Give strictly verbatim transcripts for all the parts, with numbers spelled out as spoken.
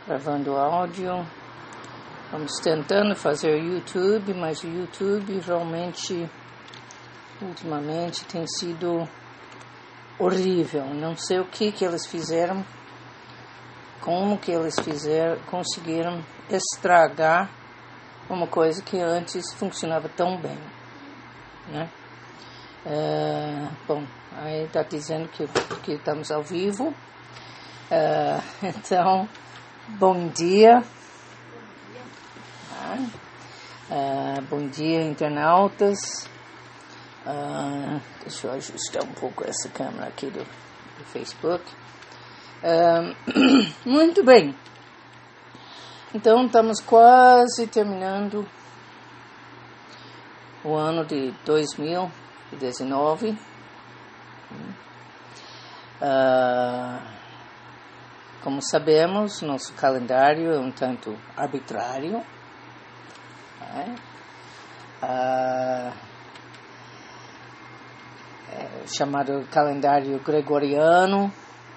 gravando áudio. Vamos tentando fazer YouTube, mas o YouTube realmente, ultimamente, tem sido horrível. Não sei o que que eles fizeram, como que eles fizeram, conseguiram estragar uma coisa que antes funcionava tão bem, né? É, bom, aí está dizendo que, que estamos ao vivo. É, então, bom dia. É, bom dia, internautas. É, deixa eu ajustar um pouco essa câmera aqui do, do Facebook. É, muito bem. Então, estamos quase terminando o ano de dois mil e dezenove. Uh, como sabemos, nosso calendário é um tanto arbitrário. Né? Uh, é chamado calendário gregoriano.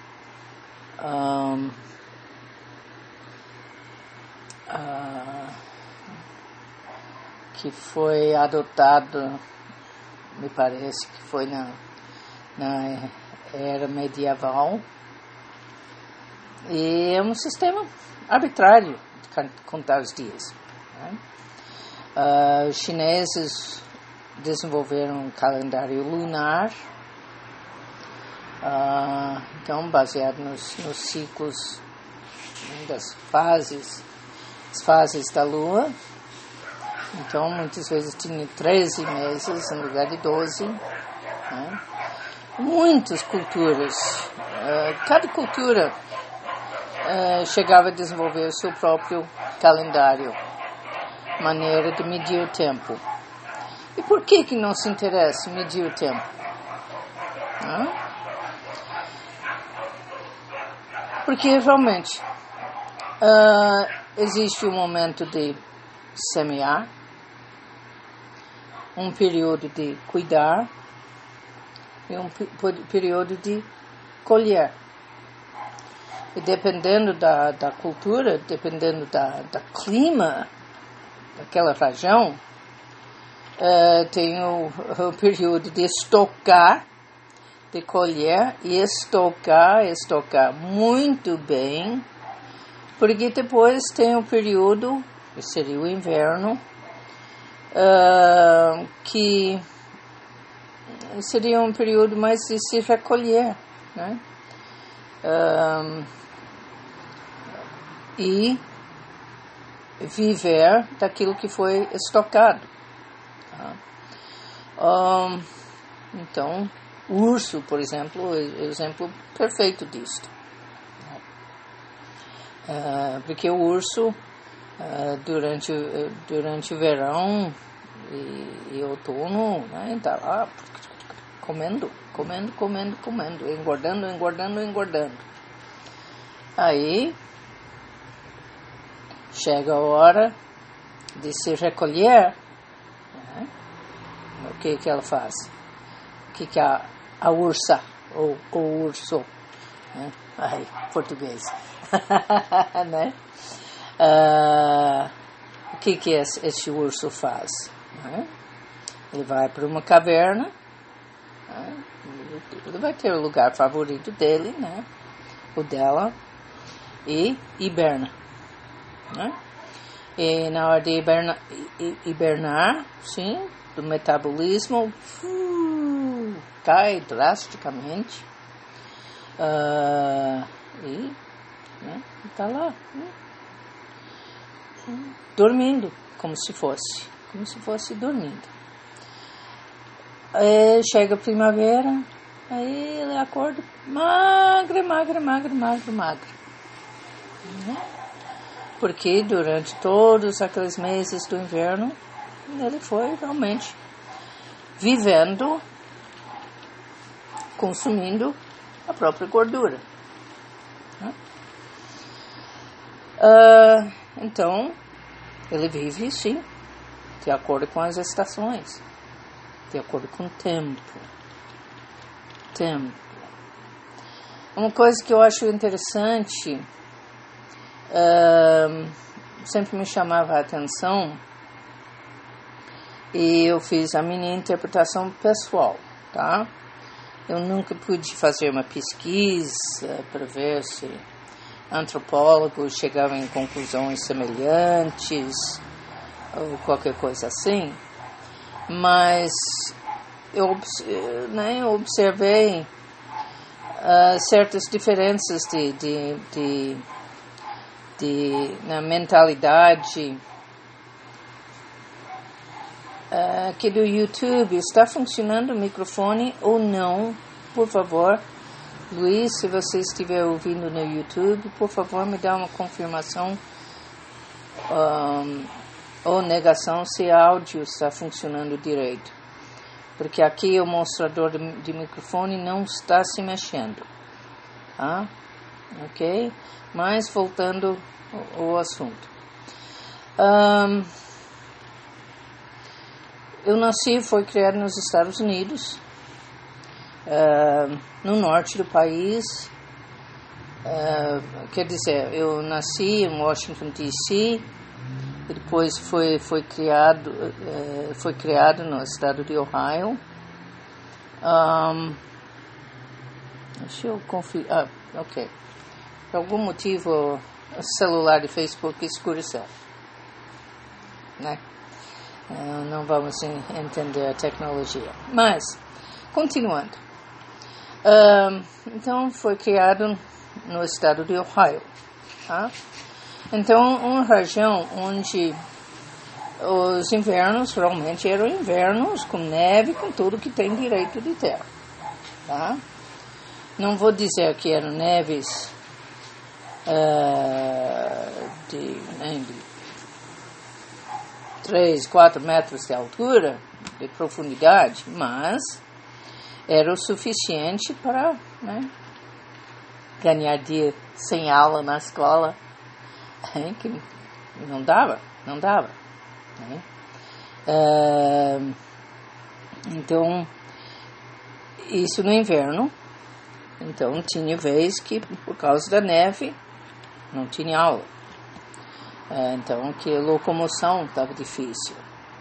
Um, uh, que foi adotado, me parece que foi na, na era medieval, e é um sistema arbitrário de contar os dias. Né? Uh, os chineses desenvolveram um calendário lunar, uh, então baseado nos, nos ciclos, né, das fases, as fases da lua. Então, muitas vezes tinha treze meses em lugar de doze. Né? Muitas culturas, uh, cada cultura uh, chegava a desenvolver o seu próprio calendário, maneira de medir o tempo. E por que que não se interessa em medir o tempo? Né? Porque realmente uh, existe um momento de semear, um período de cuidar e um período de colher. E dependendo da, da cultura, dependendo da, da clima daquela região, uh, tem o, o período de estocar, de colher e estocar, estocar muito bem, porque depois tem o período, que seria o inverno, Uh, que seria um período mais de se recolher, né? Uh, e viver daquilo que foi estocado. Tá? Uh, então, o urso, por exemplo, é o exemplo perfeito disto. Uh, porque o urso, Uh, durante, uh, durante o verão e, e outono, né, tá lá comendo, comendo, comendo, comendo, engordando, engordando, engordando. Aí chega a hora de se recolher, né? O que que ela faz? O que que a, a ursa, ou o urso, né? Ai, português, né? Uh, o que que esse, esse urso faz? Né? Ele vai para uma caverna, né? Ele vai ter o lugar favorito dele, né? O dela, e hiberna. Né? E na hora de hiberna, hibernar, sim, o metabolismo uh, cai drasticamente, uh, e está né, lá, né? dormindo, como se fosse, como se fosse dormindo. Aí chega a primavera, aí ele acorda magro, magro, magro, magro, magro. Porque durante todos aqueles meses do inverno, ele foi realmente vivendo, consumindo a própria gordura. Uh, então, ele vive, sim, de acordo com as estações, de acordo com o tempo. Tempo. Uma coisa que eu acho interessante uh, sempre me chamava a atenção e eu fiz a minha interpretação pessoal, tá? Eu nunca pude fazer uma pesquisa para ver se antropólogos chegavam em conclusões semelhantes ou qualquer coisa assim, mas eu, né, eu observei uh, certas diferenças de, de, de, de, na mentalidade uh, aqui do YouTube. Está funcionando o microfone ou não? Por favor, Luiz, se você estiver ouvindo no YouTube, por favor, me dá uma confirmação um, ou negação se o áudio está funcionando direito. Porque aqui o mostrador de, de microfone não está se mexendo. Tá? Ok? Mas voltando ao, ao assunto. Um, eu nasci e fui criado nos Estados Unidos. Uh, no norte do país, uh, quer dizer, eu nasci em Washington, D C, e depois foi, foi, criado, uh, foi criado no estado de Ohio. Um, deixa eu conferir. Ah, ok. Por algum motivo, o celular de Facebook escureceu. Né? Uh, não vamos entender a tecnologia. Mas, continuando. Uh, então foi criado no estado de Ohio, tá? Então uma região onde os invernos realmente eram invernos com neve, com tudo que tem direito de ter, tá? Não vou dizer que eram neves uh, de, né, de três, quatro metros de altura, de profundidade, mas era o suficiente para, né, ganhar dia sem aula na escola, né, que não dava, não dava. Né? Uh, então, isso no inverno. Então, tinha vez que, por causa da neve, não tinha aula. Uh, então, que a locomoção estava difícil.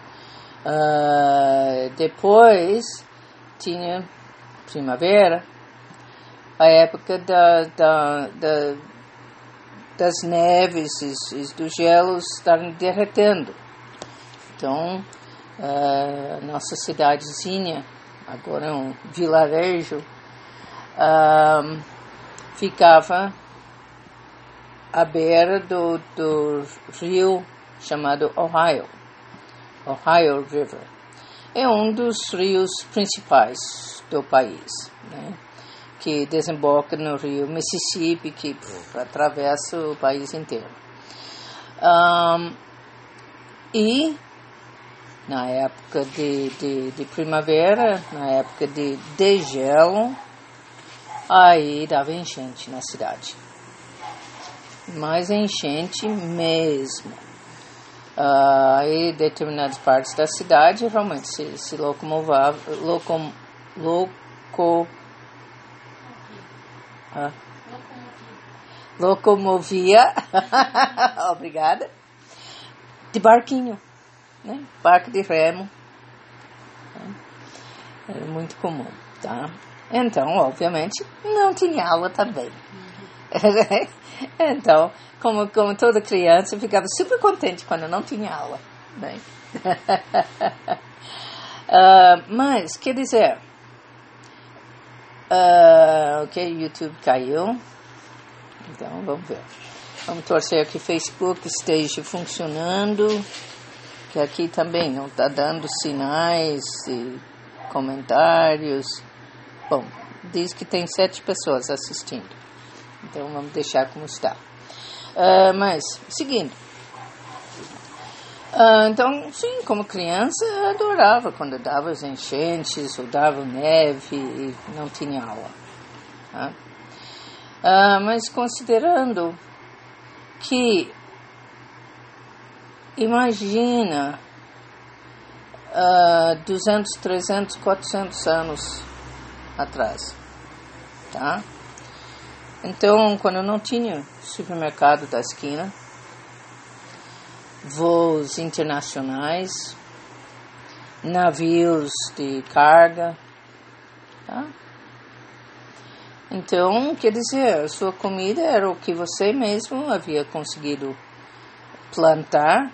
Uh, depois, tinha primavera, a época da, da, da, das neves e, e dos gelos estarem derretendo. Então, uh, nossa cidadezinha, agora um vilarejo, uh, ficava à beira do, do rio chamado Ohio, Ohio River. É um dos rios principais do país, né, que desemboca no rio Mississippi, que atravessa o país inteiro. Um, e na época de, de, de primavera, na época de degelo, aí dava enchente na cidade. Mas enchente mesmo. Uh, e determinadas partes da cidade realmente se, se locomovava, locom, loco, uh, locomovia, obrigada, de barquinho, né? Barco de remo, né? Era muito comum, tá? Então, obviamente, não tinha aula também. Então, como, como toda criança, eu ficava super contente quando não tinha aula, né? uh, mas, quer dizer, uh, ok, YouTube caiu, então vamos ver. Vamos torcer que o Facebook esteja funcionando, que aqui também não está dando sinais e comentários. Bom, diz que tem sete pessoas assistindo. Então, vamos deixar como está. Uh, mas, seguindo. Uh, então, sim, como criança, eu adorava quando dava as enchentes, ou dava neve e não tinha aula. Tá? Uh, mas, considerando que, imagina, uh, duzentos, trezentos, quatrocentos anos atrás, tá? Então, quando não tinha supermercado da esquina, voos internacionais, navios de carga, tá? Então, quer dizer, a sua comida era o que você mesmo havia conseguido plantar,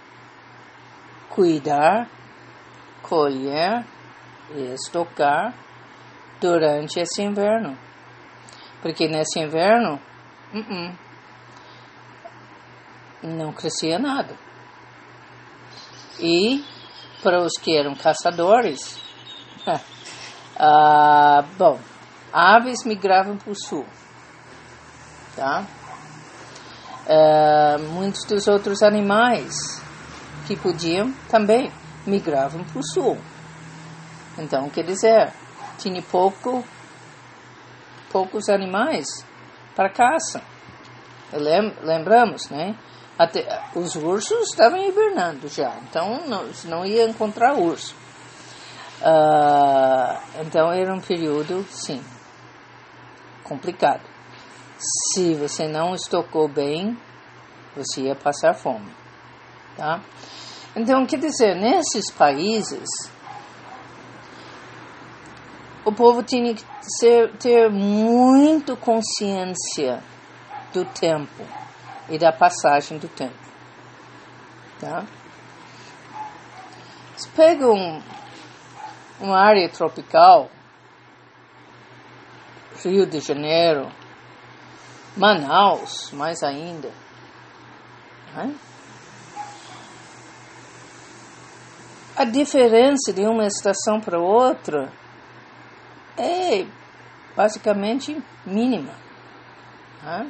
cuidar, colher e estocar durante esse inverno. Porque nesse inverno, uh-uh, não crescia nada. E para os que eram caçadores, ah, bom, aves migravam para o sul, tá? Ah, muitos dos outros animais que podiam também migravam para o sul. Então, quer dizer, tinha pouco, poucos animais para caça. Lem- lembramos, né? Até, os ursos estavam hibernando já, então não, não ia encontrar urso. Uh, então era um período, sim, complicado. Se você não estocou bem, você ia passar fome, tá? Então, quer dizer, nesses países, o povo tinha que ser, ter muito consciência do tempo e da passagem do tempo, tá? Se pega um, uma área tropical, Rio de Janeiro, Manaus, mais ainda, né? A diferença de uma estação para outra é basicamente mínima, né?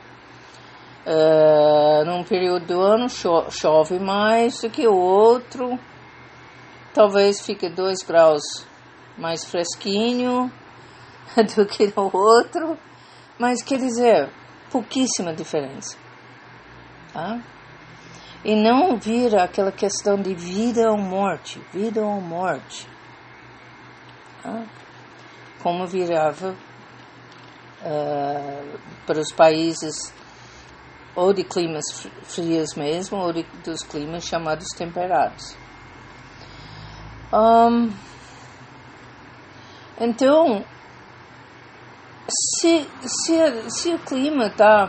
Uh, num período do ano cho- chove mais do que o outro, talvez fique dois graus mais fresquinho do que no outro, mas quer dizer, pouquíssima diferença, tá? E não vira aquela questão de vida ou morte, vida ou morte, tá? Como virava uh, para os países ou de climas frios mesmo, ou de, dos climas chamados temperados. Um, então, se, se, se o clima está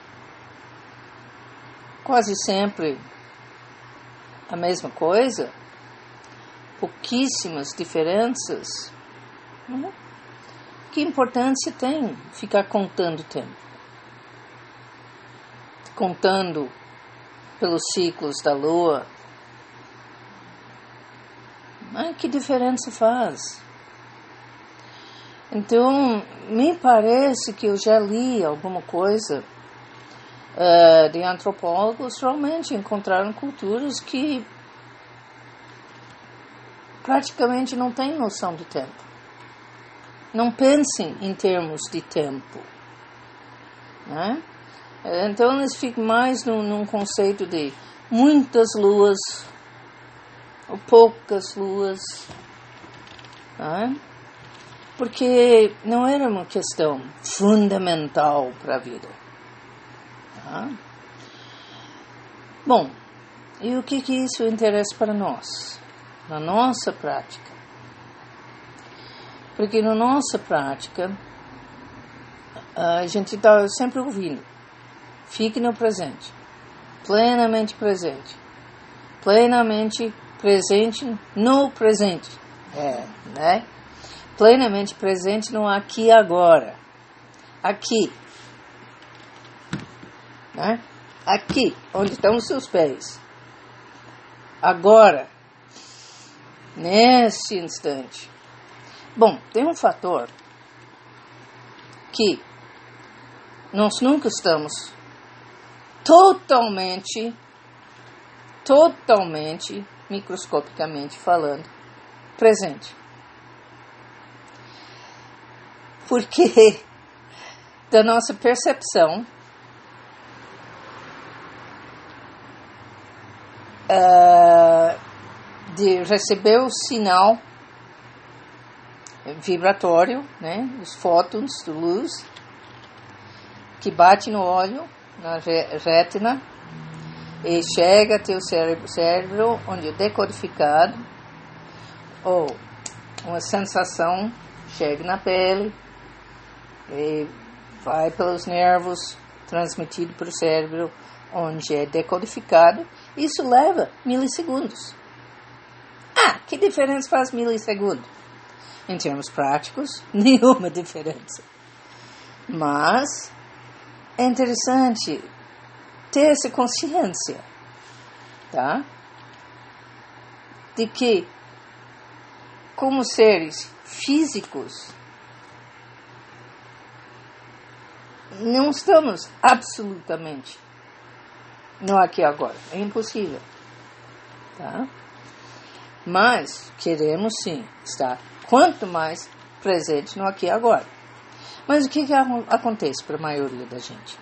quase sempre a mesma coisa, pouquíssimas diferenças, né? Que importância tem ficar contando o tempo? Contando pelos ciclos da lua? Mas que diferença faz? Então, me parece que eu já li alguma coisa uh, de antropólogos realmente encontraram culturas que praticamente não têm noção do tempo. Não pensem em termos de tempo, né? Então eles ficam mais num, num conceito de muitas luas ou poucas luas, né? Porque não era uma questão fundamental para a vida, tá? Bom, e o que que isso interessa para nós, na nossa prática? Porque na nossa prática, a gente está sempre ouvindo, fique no presente, plenamente presente, plenamente presente no presente, é, né? Plenamente presente no aqui e agora, aqui, né? Aqui, onde estão os seus pés, agora, nesse instante. Bom, tem um fator que nós nunca estamos totalmente, totalmente, microscopicamente falando, presente. Porque da nossa percepção, uh, de receber o sinal vibratório, né, os fótons de luz, que bate no olho, na rétina, e chega até o cérebro, cérebro onde é decodificado, ou uma sensação chega na pele, e vai pelos nervos, transmitido para o cérebro, onde é decodificado. Isso leva milissegundos. Ah, que diferença faz milissegundo? Em termos práticos, nenhuma diferença. Mas é interessante ter essa consciência, tá? De que, como seres físicos, não estamos absolutamente no aqui e agora. É impossível, tá? Mas queremos sim estar quanto mais presente no aqui e agora. Mas o que, que acontece para a maioria da gente?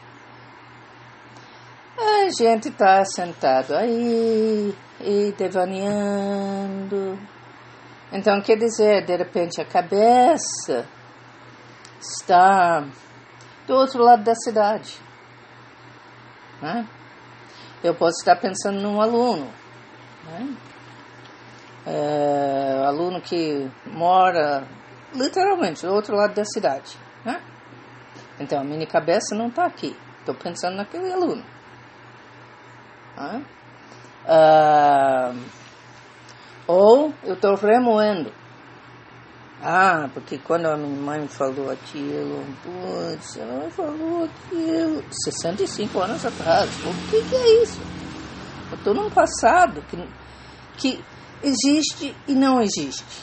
A gente está sentado aí e devaneando. Então, quer dizer, de repente a cabeça está do outro lado da cidade, né? Eu posso estar pensando num aluno, né? É, aluno que mora literalmente do outro lado da cidade, né? Então a minha cabeça não está aqui, estou pensando naquele aluno, né? Ah, ou eu estou remoendo, ah, porque quando a minha mãe falou aquilo, putz, ela falou aquilo sessenta e cinco anos atrás, o que, que é isso? Eu estou num passado que, que existe e não existe,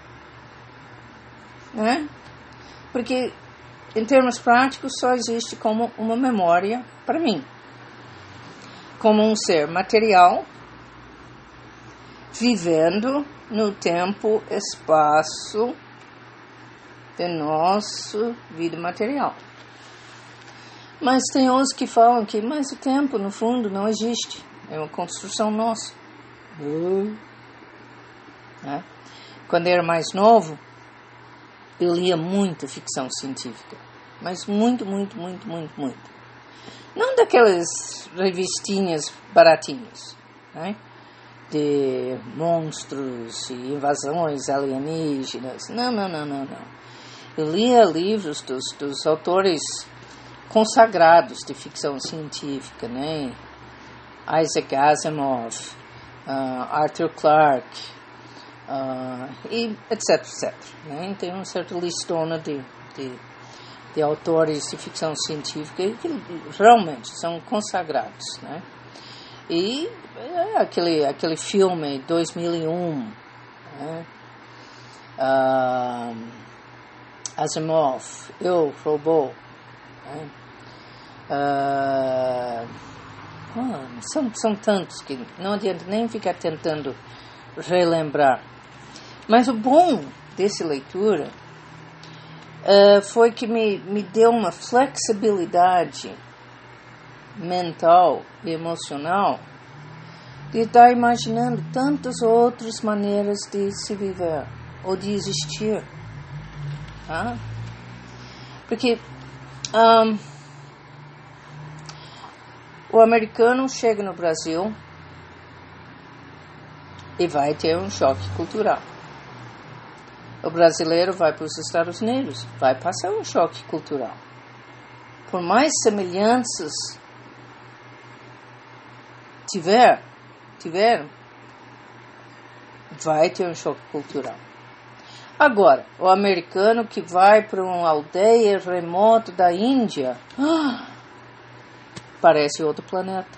né? Porque em termos práticos só existe como uma memória para mim, como um ser material vivendo no tempo, espaço de nossa vida material. Mas tem uns que falam que mas o tempo no fundo não existe, é uma construção nossa. Uh. Né? Quando eu era mais novo, eu lia muito ficção científica, mas muito, muito, muito, muito, muito. Não daquelas revistinhas baratinhas, né? De monstros e invasões alienígenas. Não, não, não, não, não. Eu lia livros dos, dos autores consagrados de ficção científica, né? Isaac Asimov, uh, Arthur Clarke, Uh, e etc, etc, né? Tem uma certa listona de, de, de autores de ficção científica que realmente são consagrados, né? E é, aquele, aquele filme dois mil e um, né? uh, Asimov, Eu, Robô, né? uh, oh, são, são tantos que não adianta nem ficar tentando relembrar. Mas o bom dessa leitura uh, foi que me, me deu uma flexibilidade mental e emocional de estar imaginando tantas outras maneiras de se viver ou de existir. Tá? Porque um, o americano chega no Brasil e vai ter um choque cultural. O brasileiro vai para os Estados Unidos, vai passar um choque cultural. Por mais semelhanças tiver, tiver, vai ter um choque cultural. Agora, o americano que vai para uma aldeia remota da Índia, ah, parece outro planeta.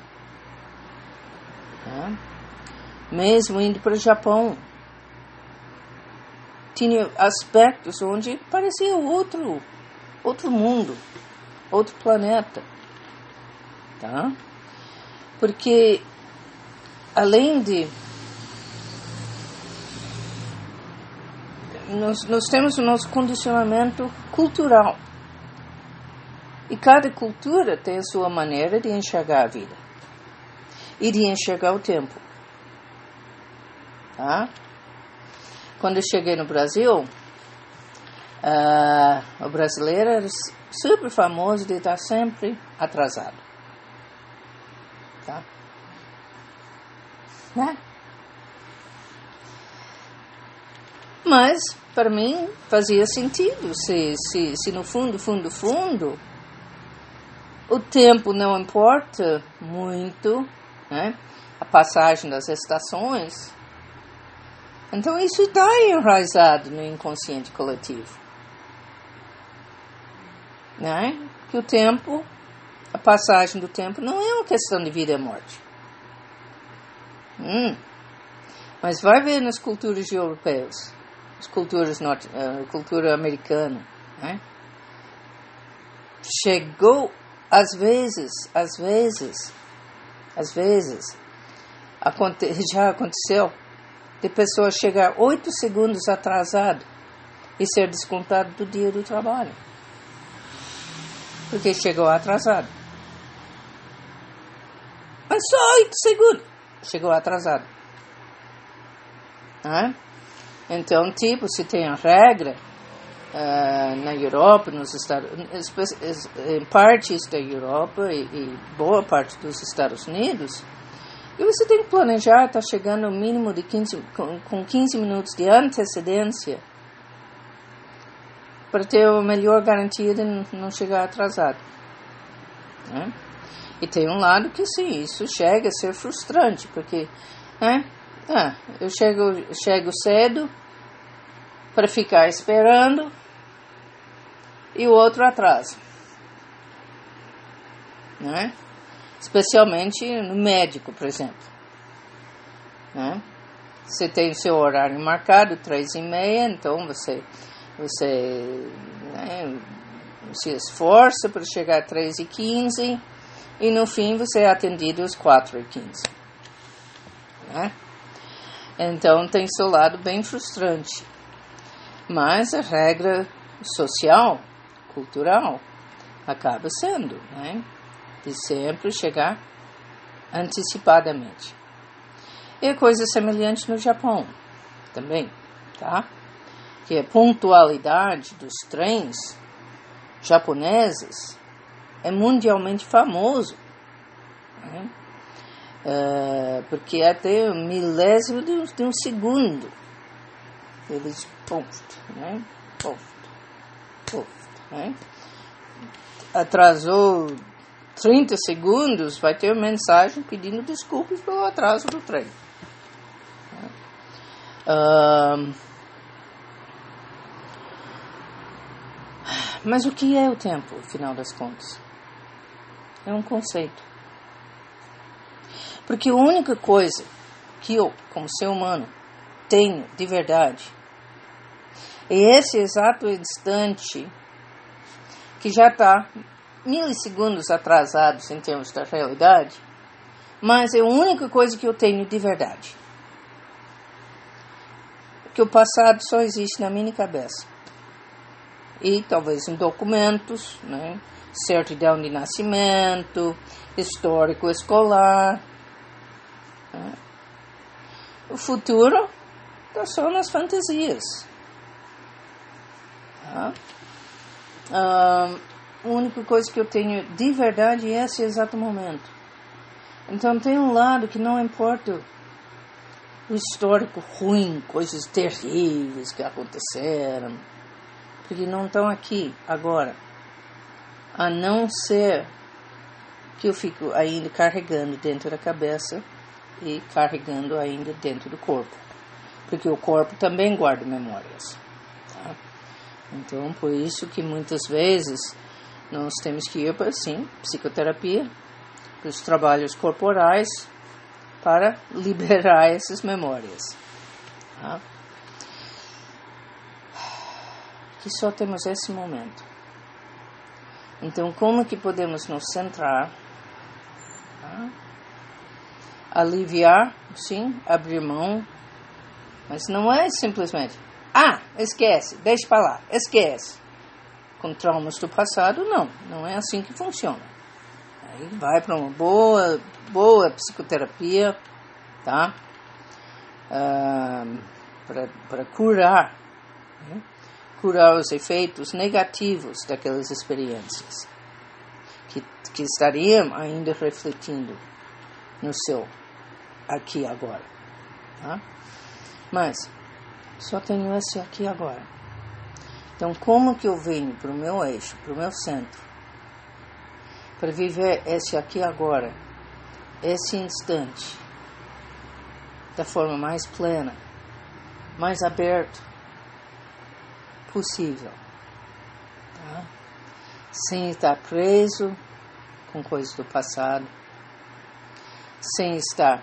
É? Mesmo indo para o Japão, tinha aspectos onde parecia outro, outro mundo, outro planeta, tá? Porque além de nós, nós temos o nosso condicionamento cultural e cada cultura tem a sua maneira de enxergar a vida e de enxergar o tempo, tá? Quando eu cheguei no Brasil, Uh, o brasileiro era super famoso de estar sempre atrasado. Tá? Né? Mas, para mim, fazia sentido. Se, se, se no fundo, fundo, fundo, o tempo não importa muito, né? A passagem das estações. Então, isso está enraizado no inconsciente coletivo. Né? Que o tempo, a passagem do tempo não é uma questão de vida e morte. Hum. Mas vai ver nas culturas europeias, as culturas norte, uh, cultura americana, né? Chegou às vezes, às vezes, às vezes, aconte, já aconteceu de pessoa chegar oito segundos atrasado e ser descontado do dia do trabalho. Porque chegou atrasado. Mas só oito segundos. Chegou atrasado. Ah? Então, tipo, se tem a regra uh, na Europa, nos Estados em partes da Europa e, e boa parte dos Estados Unidos, e você tem que planejar, está chegando no mínimo de quinze, com, com quinze minutos de antecedência para ter a melhor garantia de não chegar atrasado. Né? E tem um lado que sim, isso chega a ser frustrante, porque né, ah, eu chego, chego cedo para ficar esperando e o outro atrasa. Né? Especialmente no médico, por exemplo. Né? Você tem o seu horário marcado, três e meia, então você... Você né, se esforça para chegar às três e quinze e no fim você é atendido às quatro e quinze. Né? Então tem seu lado bem frustrante. Mas a regra social, cultural, acaba sendo, né, de sempre chegar antecipadamente. E coisa semelhante no Japão também, tá? Que a pontualidade dos trens japoneses é mundialmente famoso, né? uh, porque até um milésimo de um, de um segundo eles post, né? Post, post, né? Atrasou trinta segundos, vai ter uma mensagem pedindo desculpas pelo atraso do trem. Uh, Mas o que é o tempo, afinal das contas? É um conceito. Porque a única coisa que eu, como ser humano, tenho de verdade é esse exato instante que já está milissegundos atrasados em termos da realidade, mas é a única coisa que eu tenho de verdade. Porque o passado só existe na minha cabeça. E talvez em documentos, né? Certidão de nascimento, histórico escolar. Né? O futuro está só nas fantasias. Tá? Ah, a única coisa que eu tenho de verdade é esse exato momento. Então tem um lado que não importa o histórico ruim, coisas terríveis que aconteceram, porque não estão aqui agora, a não ser que eu fico ainda carregando dentro da cabeça e carregando ainda dentro do corpo, porque o corpo também guarda memórias, tá? Então, por isso que muitas vezes nós temos que ir para, sim, psicoterapia, para os trabalhos corporais, para liberar essas memórias, tá? Que só temos esse momento. Então, como que podemos nos centrar, tá? Aliviar, sim, abrir mão, mas não é simplesmente, ah, esquece, deixa para lá, esquece. Com traumas do passado, não, não é assim que funciona. Aí vai para uma boa, boa psicoterapia, tá? Ah, para curar, né? curar os efeitos negativos daquelas experiências que, que estariam ainda refletindo no seu aqui e agora. Tá? Mas só tenho esse aqui e agora. Então, como que eu venho para o meu eixo, para o meu centro, para viver esse aqui e agora, esse instante, da forma mais plena, mais aberta possível, tá? Sem estar preso com coisas do passado, sem estar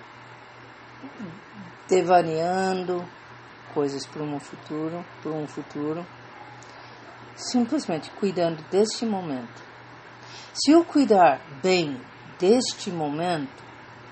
devaneando coisas para um futuro, para um futuro, simplesmente cuidando deste momento. Se eu cuidar bem deste momento,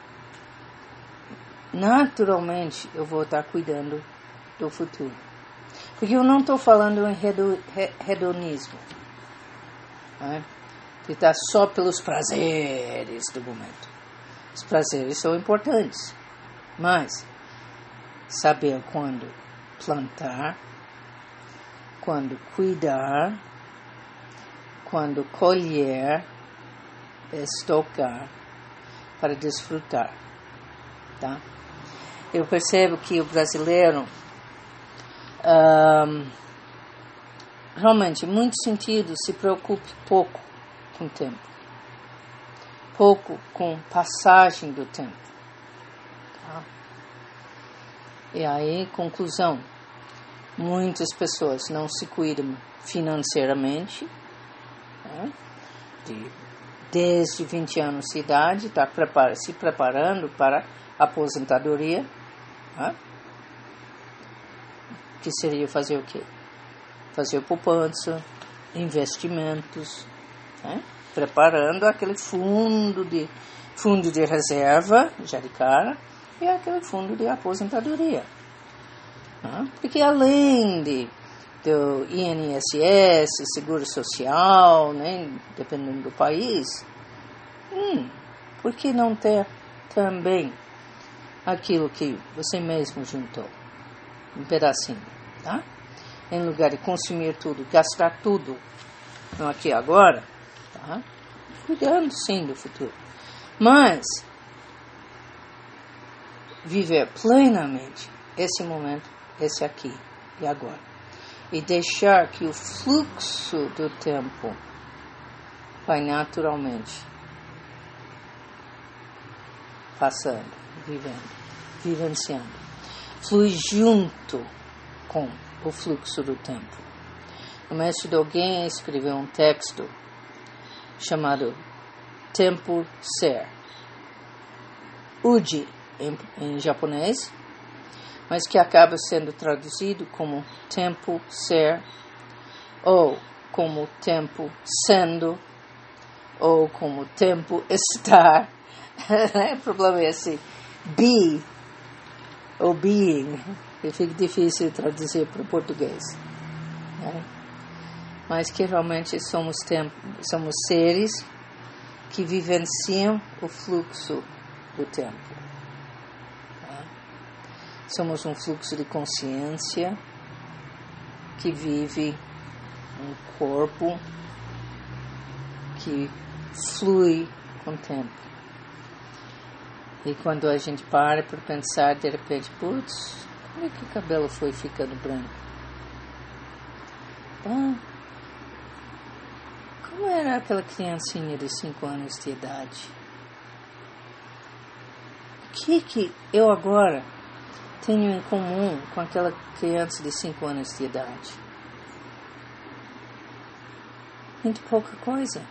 naturalmente eu vou estar cuidando do futuro. Porque eu não estou falando em hedonismo, né? Que está só pelos prazeres do momento. Os prazeres são importantes, mas saber quando plantar, quando cuidar, quando colher, estocar para desfrutar, tá? Eu percebo que o brasileiro um, realmente, em muitos sentidos, se preocupa pouco com o tempo, pouco com passagem do tempo, tá? E aí, conclusão, muitas pessoas não se cuidam financeiramente, né? De, desde vinte anos de idade, está prepara, se preparando para a aposentadoria, né? Que seria fazer o quê? Fazer poupança, investimentos, né? Preparando aquele fundo de, fundo de reserva, já de cara, e aquele fundo de aposentadoria. Né? Porque além de, do I N S S, Seguro Social, né? Dependendo do país, hum, por que não ter também aquilo que você mesmo juntou? Um pedacinho, tá? Em lugar de consumir tudo, gastar tudo no aqui e agora, tá? Cuidando sim do futuro, mas viver plenamente esse momento, esse aqui e agora, e deixar que o fluxo do tempo vai naturalmente passando, vivendo, vivenciando. Flui junto com o fluxo do tempo. O mestre Dogen escreveu um texto chamado Tempo Ser, Uji em, em japonês, mas que acaba sendo traduzido como Tempo Ser, ou como Tempo Sendo, ou como Tempo Estar. O problema é esse be, ou being, que fica difícil de traduzir para o português, né? Mas que realmente somos, tempo, somos seres que vivenciam o fluxo do tempo, né? Somos um fluxo de consciência que vive um corpo que flui com o tempo. E quando a gente para para pensar, de repente, putz, como é que o cabelo foi ficando branco? Ah, como era aquela criancinha de cinco anos de idade? O que que eu agora tenho em comum com aquela criança de cinco anos de idade? Muito pouca coisa.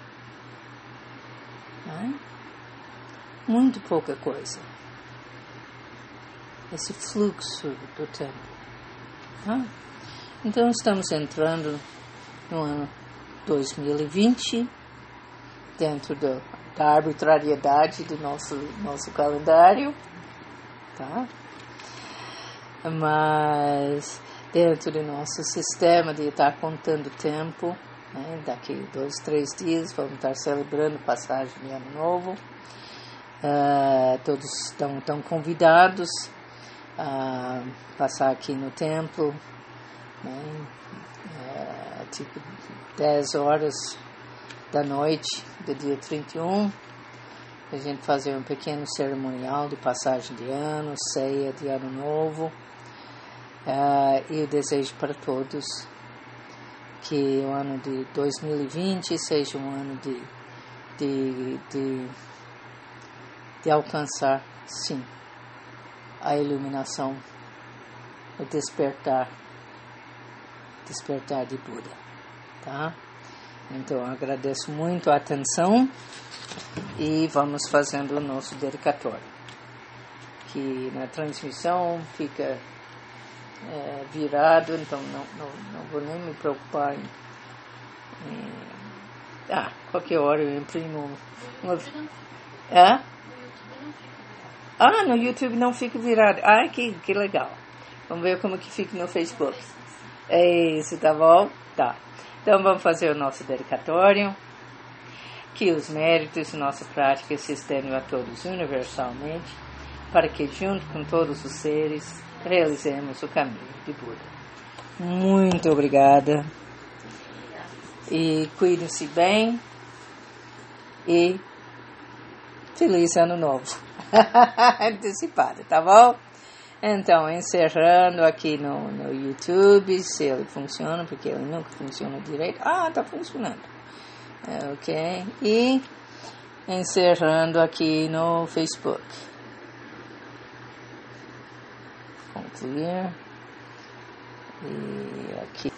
Não é? Muito pouca coisa. Esse fluxo do tempo. Tá? Então estamos entrando no ano dois mil e vinte, dentro do, da arbitrariedade do nosso, nosso calendário, tá? Mas dentro do nosso sistema de estar contando tempo, né? Daqui dois, três dias vamos estar celebrando passagem de ano novo. Uh, todos estão, estão convidados a passar aqui no templo, né? tipo dez horas da noite do dia trinta e um, a gente fazer um pequeno cerimonial de passagem de ano, ceia de ano novo, uh, e eu desejo para todos que o ano de dois mil e vinte seja um ano de, de, de, de alcançar, sim, a iluminação, o despertar, despertar de Buda, tá? Então, eu agradeço muito a atenção e vamos fazendo o nosso dedicatório, que na transmissão fica é, virado, então não, não, não vou nem me preocupar em, em ah, qualquer hora eu imprimo uma... Ah? ah, no YouTube não fica virado. Ah, que, que legal. Vamos ver como que fica no Facebook. É isso, tá bom? Tá. Então vamos fazer o nosso dedicatório. Que os méritos de nossa prática se estendam a todos universalmente, para que junto com todos os seres realizemos o caminho de Buda. Muito obrigada. E cuidem-se bem. E feliz ano novo. Antecipado, tá bom? Então, encerrando aqui no, no YouTube, se ele funciona, porque ele nunca funciona direito. Ah, tá funcionando. Ok. E encerrando aqui no Facebook. Concluir. E aqui.